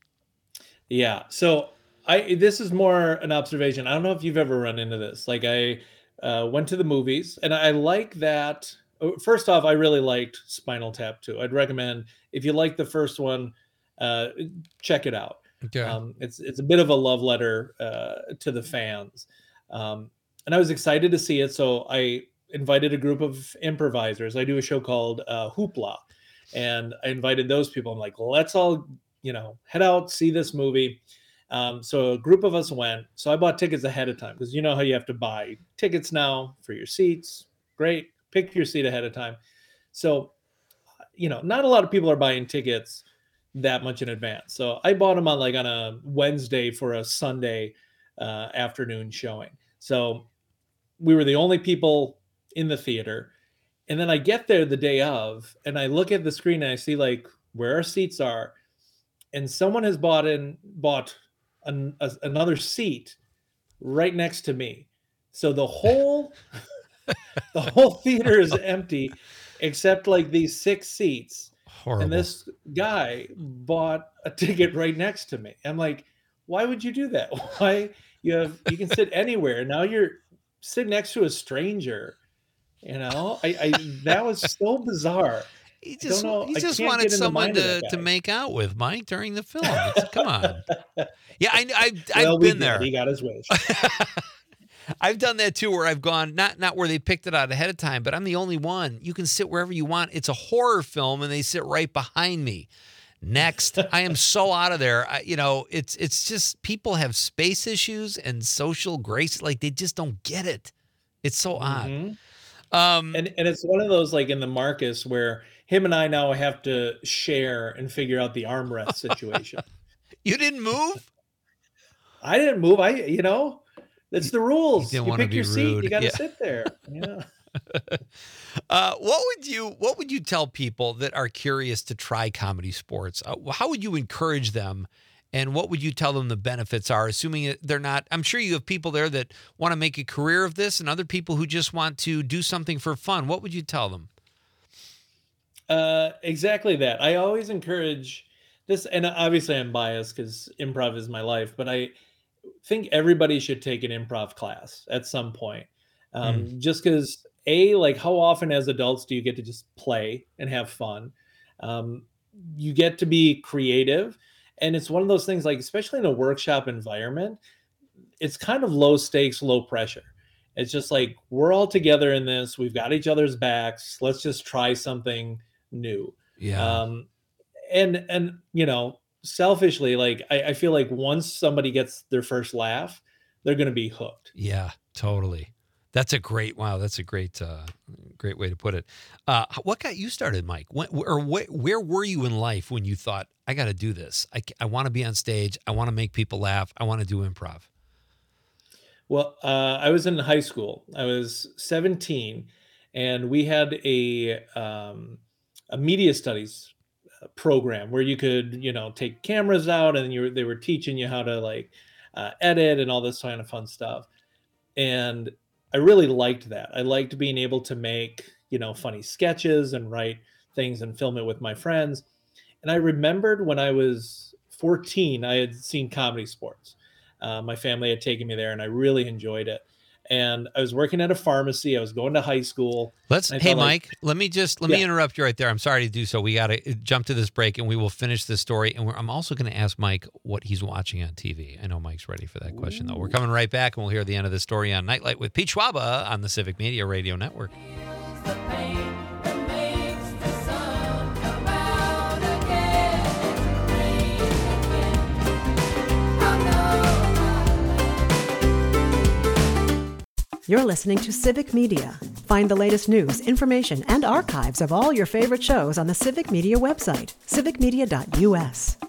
Speaker 6: Yeah. So I this is more an observation. I don't know if you've ever run into this. Like I uh, went to the movies and I like that. oh, First off, I really liked Spinal Tap two. I'd recommend if you like the first one, uh, check it out.
Speaker 3: Okay.
Speaker 6: Um, it's it's a bit of a love letter uh, to the fans, um, and I was excited to see it. So I invited a group of improvisers. I do a show called uh, Hoopla, and I invited those people. I'm like, let's all you know head out, see this movie. Um, so a group of us went. So I bought tickets ahead of time because you know how you have to buy tickets now for your seats. Great, pick your seat ahead of time. So you know, not a lot of people are buying tickets that much in advance. So I bought them on like on a Wednesday for a Sunday uh, afternoon showing. So we were the only people in the theater. And then I get there the day of and I look at the screen and I see like where our seats are. And someone has bought in, bought an, a, another seat right next to me. So the whole, the whole theater is empty except like these six seats.
Speaker 3: Horrible.
Speaker 6: And this guy bought a ticket right next to me. I'm like, why would you do that? Why you have you can sit anywhere. Now you're sitting next to a stranger. You know, I, I that was so bizarre.
Speaker 3: He
Speaker 6: I
Speaker 3: just
Speaker 6: don't know.
Speaker 3: he
Speaker 6: I
Speaker 3: just
Speaker 6: can't
Speaker 3: wanted
Speaker 6: get in the
Speaker 3: someone
Speaker 6: mind of
Speaker 3: to,
Speaker 6: that
Speaker 3: to
Speaker 6: guy.
Speaker 3: make out with, Mike, during the film. It's- come on. Yeah, I, I, I've
Speaker 6: Well, we
Speaker 3: been
Speaker 6: did.
Speaker 3: there.
Speaker 6: He got his wish.
Speaker 3: I've done that too, where I've gone not not where they picked it out ahead of time, but I'm the only one. You can sit wherever you want. It's a horror film, and they sit right behind me. Next, I am so out of there. I, you know, it's it's just people have space issues and social grace, like they just don't get it. It's so odd.
Speaker 6: Mhm.
Speaker 3: Um,
Speaker 6: And and it's one of those like in the Marcus where him and I now have to share and figure out the armrest situation.
Speaker 3: you didn't move.
Speaker 6: I didn't move. I you know, that's the rules.
Speaker 3: didn't
Speaker 6: You
Speaker 3: wanna
Speaker 6: pick
Speaker 3: be
Speaker 6: your seat.
Speaker 3: rude.
Speaker 6: You got to
Speaker 3: Yeah.
Speaker 6: sit there. Yeah.
Speaker 3: Uh, what would you What would you tell people that are curious to try comedy sports? Uh, how would you encourage them, and what would you tell them the benefits are? Assuming that they're not, I'm sure you have people there that want to make a career of this, and other people who just want to do something for fun. What would you tell them?
Speaker 6: Uh, exactly that. I always encourage this, and obviously I'm biased because improv is my life, but I think everybody should take an improv class at some point. Um, Just because, A, like how often as adults do you get to just play and have fun? Um, you get to be creative. And it's one of those things, like, especially in a workshop environment, it's kind of low stakes, low pressure. It's just like we're all together in this. We've got each other's backs. Let's just try something new.
Speaker 3: Yeah.
Speaker 6: Um, and, and, you know, selfishly, like, I, I feel like once somebody gets their first laugh, they're going to be hooked.
Speaker 3: Yeah, totally. That's a great, wow. That's a great, uh, great way to put it. Uh, what got you started, Mike? When, or wh- where were you in life when you thought, I got to do this? I, I want to be on stage. I want to make people laugh. I want to do improv.
Speaker 6: Well, uh, I was in high school. I was seventeen, and we had a um, a media studies uh, program where you could, you know, take cameras out, and you were, they were teaching you how to like uh, edit and all this kind of fun stuff. And I really liked that. I liked being able to make, you know, funny sketches and write things and film it with my friends. And I remembered when I was fourteen, I had seen Comedy Sports. Uh, my family had taken me there, and I really enjoyed it. And I was working at a pharmacy. I was going to high school.
Speaker 3: Let's,
Speaker 6: and I
Speaker 3: hey,
Speaker 6: felt like-
Speaker 3: Mike, let me just, let me
Speaker 6: Yeah.
Speaker 3: interrupt you right there. I'm sorry to do so. We got to jump to this break and we will finish this story. And we're, I'm also going to ask Mike what he's watching on T V. I know Mike's ready for that question, though. We're coming right back and we'll hear the end of the story on Nightlight with Pete Schwaba on the Civic Media Radio Network.
Speaker 1: You're listening to Civic Media. Find the latest news, information, and archives of all your favorite shows on the Civic Media website, civic media dot u s.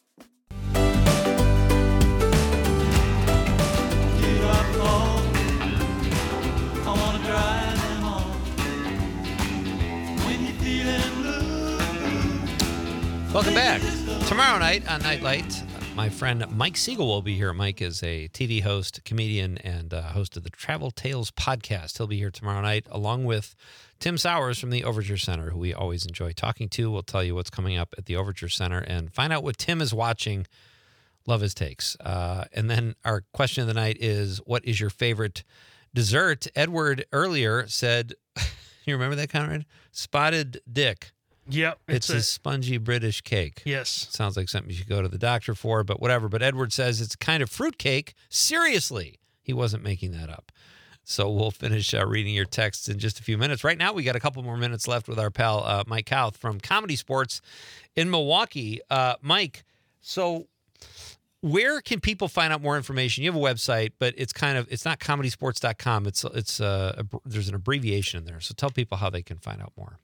Speaker 3: Welcome back. Tomorrow night on Nightlight, my friend Mike Siegel will be here. Mike is a T V host, comedian, and uh, host of the Travel Tales podcast. He'll be here tomorrow night, along with Tim Sowers from the Overture Center, who we always enjoy talking to. We'll tell you what's coming up at the Overture Center and find out what Tim is watching. Love his takes. Uh, and then our question of the night is, what is your favorite dessert? Edward earlier said, you remember that, Conrad? Spotted Dick.
Speaker 4: Yep.
Speaker 3: It's, a, spongy British cake.
Speaker 4: yes.
Speaker 3: Sounds like something you should go to the doctor for, but whatever. But Edward says it's kind of fruitcake. Seriously, he wasn't making that up. So we'll finish uh, reading your texts in just a few minutes. Right now, we got a couple more minutes left with our pal uh, Mike Kauth from Comedy Sports in Milwaukee. Uh, Mike, so where can people find out more information? You have a website, but it's kind of it's not comedy sports dot com. It's it's uh, a, there's an abbreviation in there. So tell people how they can find out more.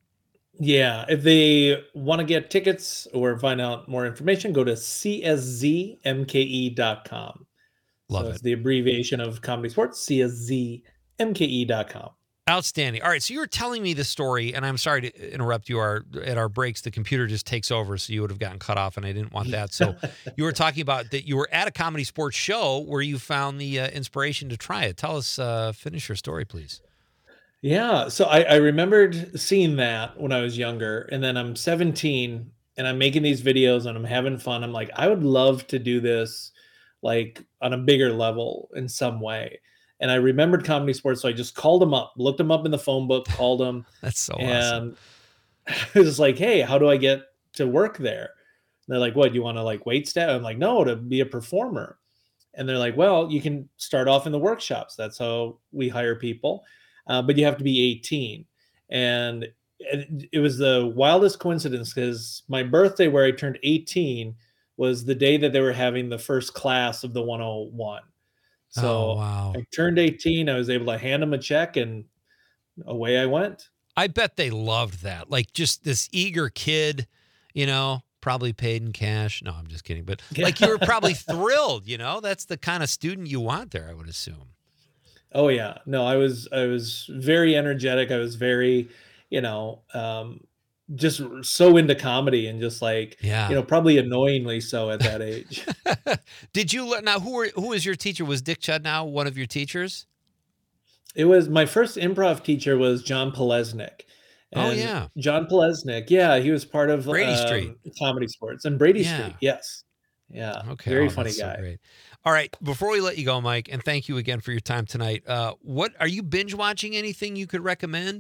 Speaker 6: Yeah, if they want to get tickets or find out more information, go to c s z m k e dot com.
Speaker 3: Love
Speaker 6: so
Speaker 3: it.
Speaker 6: It's the abbreviation of Comedy Sports, c s z m k e dot com.
Speaker 3: Outstanding. All right, so you were telling me the story, and I'm sorry to interrupt you. Our at our breaks, the computer just takes over, so you would have gotten cut off, and I didn't want that. So you were talking about that you were at a comedy sports show where you found the uh, inspiration to try it. Tell us, uh, finish your story, please.
Speaker 6: Yeah, so I, I remembered seeing that when I was younger, and then I'm seventeen and I'm making these videos and I'm having fun. I'm like, I would love to do this like on a bigger level in some way. And I remembered Comedy Sports, so I just called them up, looked them up in the phone book, called them,
Speaker 3: That's so awesome.
Speaker 6: and it was like, hey, how do I get to work there? And they're like, what, you want to like wait staff? I'm like, no, to be a performer. And they're like, well, you can start off in the workshops. That's how we hire people. Uh, but you have to be eighteen. And it, it was the wildest coincidence because my birthday, where I turned eighteen, was the day that they were having the first class of the one oh one. So
Speaker 3: Oh, wow.
Speaker 6: I turned eighteen. I was able to hand them a check, and away I went.
Speaker 3: I bet they loved that. Like just this eager kid, you know, probably paid in cash. No, I'm just kidding. But like you were probably thrilled, you know, that's the kind of student you want there, I would assume.
Speaker 6: Oh yeah, no, I was I was very energetic. I was very, you know, um, just so into comedy and just like,
Speaker 3: Yeah.
Speaker 6: you know, probably annoyingly so at that age.
Speaker 3: Did you learn now? Who were who was your teacher? Was Dick Chudnow one of your teachers?
Speaker 6: It was my first improv teacher was John Polesnik.
Speaker 3: Oh,
Speaker 6: And
Speaker 3: yeah.
Speaker 6: John Polesnik. Yeah, he was part of
Speaker 3: Brady
Speaker 6: um,
Speaker 3: Street.
Speaker 6: Comedy Sports and Brady
Speaker 3: Yeah.
Speaker 6: Street. Yes. Yeah.
Speaker 3: Okay,
Speaker 6: Very
Speaker 3: oh,
Speaker 6: funny
Speaker 3: that's so
Speaker 6: guy.
Speaker 3: great. All right, before we let you go, Mike, and thank you again for your time tonight. Uh, what are you binge watching? Anything you could recommend?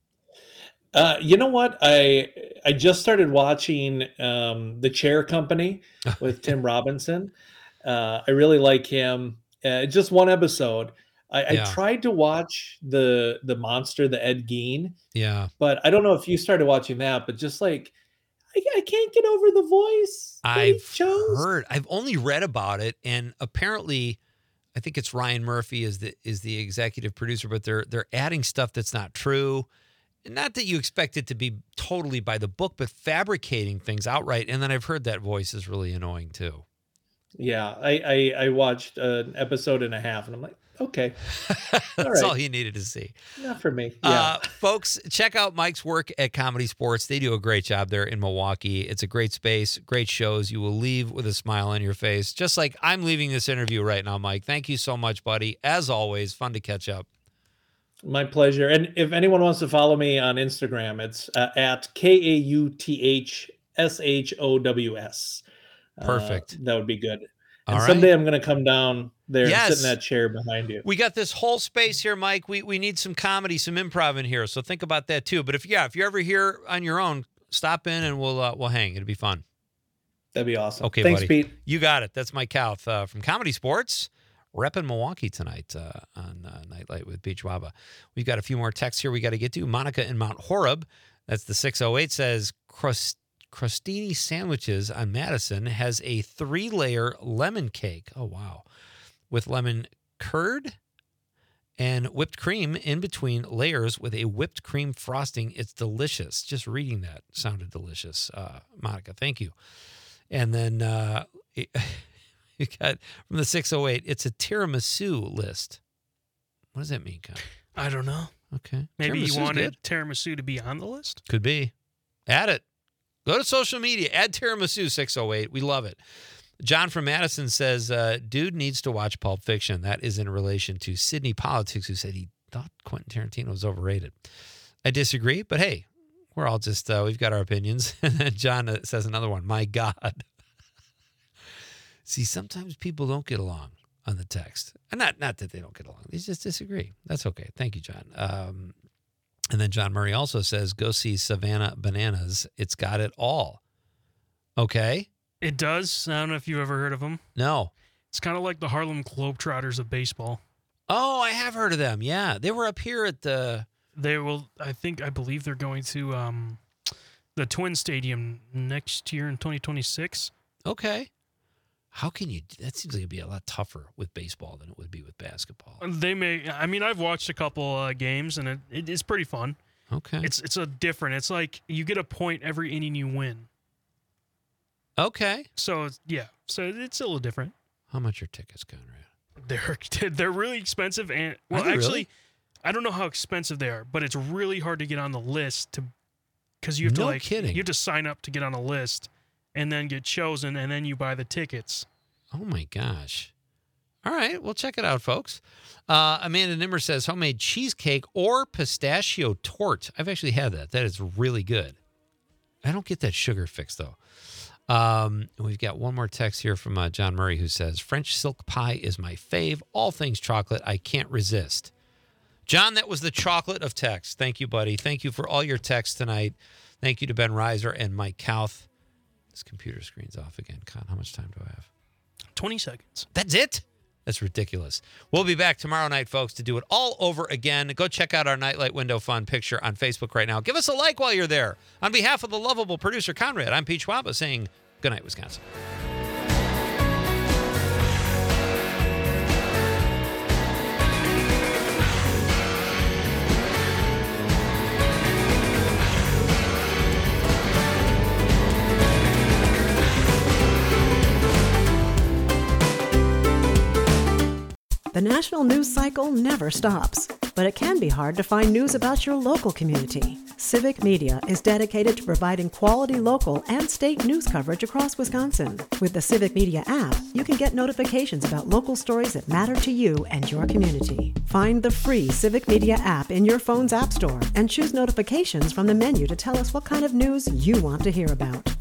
Speaker 6: Uh, you know what? I I just started watching um, The Chair Company with Tim Robinson. Uh, I really like him. Uh, just one episode. I,
Speaker 3: Yeah.
Speaker 6: I tried to watch the the monster, the Ed Gein,
Speaker 3: Yeah.
Speaker 6: but I don't know if you started watching that, but just like I, I can't get over the voice that he
Speaker 3: I've
Speaker 6: chose.
Speaker 3: heard. I've only read about it, and apparently, I think it's Ryan Murphy is the is the executive producer, but they're they're adding stuff that's not true. Not that you expect it to be totally by the book, but fabricating things outright. And then I've heard that voice is really annoying too.
Speaker 6: Yeah, I, I I watched an episode and a half, and I'm like, okay,
Speaker 3: That's
Speaker 6: all right,
Speaker 3: all you needed to see.
Speaker 6: not for me. Yeah,
Speaker 3: Uh, folks, check out Mike's work at Comedy Sports. They do a great job there in Milwaukee. It's a great space, great shows. You will leave with a smile on your face, just like I'm leaving this interview right now, Mike. Thank you so much, buddy. As always, fun to catch up.
Speaker 6: my pleasure. And if anyone wants to follow me on Instagram, it's uh, at K A U T H S H O W S.
Speaker 3: Perfect.
Speaker 6: Uh, that would be good.
Speaker 3: All
Speaker 6: And
Speaker 3: right.
Speaker 6: someday I'm going to come down there
Speaker 3: Yes.
Speaker 6: and sit in that chair behind you.
Speaker 3: We got this whole space here, Mike. We we need some comedy, some improv in here. So think about that too. But if yeah, if you're ever here on your own, stop in and we'll uh, we'll hang. It'll be fun.
Speaker 6: That'd be awesome.
Speaker 3: Okay,
Speaker 6: Thanks,
Speaker 3: buddy.
Speaker 6: Pete.
Speaker 3: You got it. That's Mike Kauth uh, from Comedy Sports. Repping Milwaukee tonight uh, on uh, Nightlight with Pete Schwaba. We've got a few more texts here we got to get to. Monica in Mount Horeb, that's the six oh eight, says crust, Crostini Sandwiches on Madison has a three-layer lemon cake. Oh, wow. With lemon curd and whipped cream in between layers with a whipped cream frosting. It's delicious. Just reading that sounded delicious. Uh, Monica, thank you. And then uh, you got from the six oh eight, it's a tiramisu list. What does that mean, Kyle?
Speaker 4: I don't know.
Speaker 3: Okay.
Speaker 4: Maybe
Speaker 3: Tiramisu's
Speaker 4: you wanted
Speaker 3: good.
Speaker 4: tiramisu to be on the list.
Speaker 3: Could be. Add it. Go to social media. Add tiramisu six oh eight. We love it. John from Madison says, uh, dude needs to watch Pulp Fiction. That is in relation to Sydney Politics, who said he thought Quentin Tarantino was overrated. I disagree, but hey, we're all just, uh, we've got our opinions. And then John uh, says another one. My God. See, sometimes people don't get along on the text. And not, not that they don't get along. They just disagree. That's okay. Thank you, John. Um, and then John Murray also says, go see Savannah Bananas. It's got it all. Okay.
Speaker 4: It does. I don't know if you've ever heard of them.
Speaker 3: No.
Speaker 4: It's kind of like the Harlem Globetrotters of baseball.
Speaker 3: Oh, I have heard of them. Yeah. They were up here at the...
Speaker 4: They will, I think, I believe they're going to um, the Twin Stadium next year in twenty twenty-six.
Speaker 3: Okay. How can you... That seems like it'd be a lot tougher with baseball than it would be with basketball.
Speaker 4: They may, I mean, I've watched a couple uh, games and it, it is pretty fun.
Speaker 3: Okay.
Speaker 4: It's it's a different, it's like you get a point every inning you win.
Speaker 3: Okay.
Speaker 4: So, it's, yeah, so it's a little different.
Speaker 3: How much are tickets, Conrad?
Speaker 4: They're they're really expensive, and well,
Speaker 3: Are they
Speaker 4: actually,
Speaker 3: really?
Speaker 4: I don't know how expensive they are, but it's really hard to get on the list to because you have to
Speaker 3: No
Speaker 4: like
Speaker 3: kidding.
Speaker 4: you have to sign up to get on a list, and then get chosen, and then you buy the tickets.
Speaker 3: Oh, my gosh. All right. Well, check it out, folks. Uh, Amanda Nimmer says homemade cheesecake or pistachio tort. I've actually had that. That is really good. I don't get that sugar fix, though. Um, and we've got one more text here from uh, John Murray who says, French silk pie is my fave. All things chocolate, I can't resist. John, that was the chocolate of text. Thank you, buddy. Thank you for all your texts tonight. Thank you to Ben Reiser and Mike Kauth. This computer screen's off again. Con, how much time do I have?
Speaker 4: Twenty seconds.
Speaker 3: That's it? That's ridiculous. We'll be back tomorrow night, folks, to do it all over again. Go check out our Nightlight Window Fun picture on Facebook right now. Give us a like while you're there. On behalf of the lovable producer, Conrad, I'm Pete Schwaba saying good night, Wisconsin.
Speaker 1: The national news cycle never stops, but it can be hard to find news about your local community. Civic Media is dedicated to providing quality local and state news coverage across Wisconsin. With the Civic Media app, you can get notifications about local stories that matter to you and your community. Find the free Civic Media app in your phone's app store and choose notifications from the menu to tell us what kind of news you want to hear about.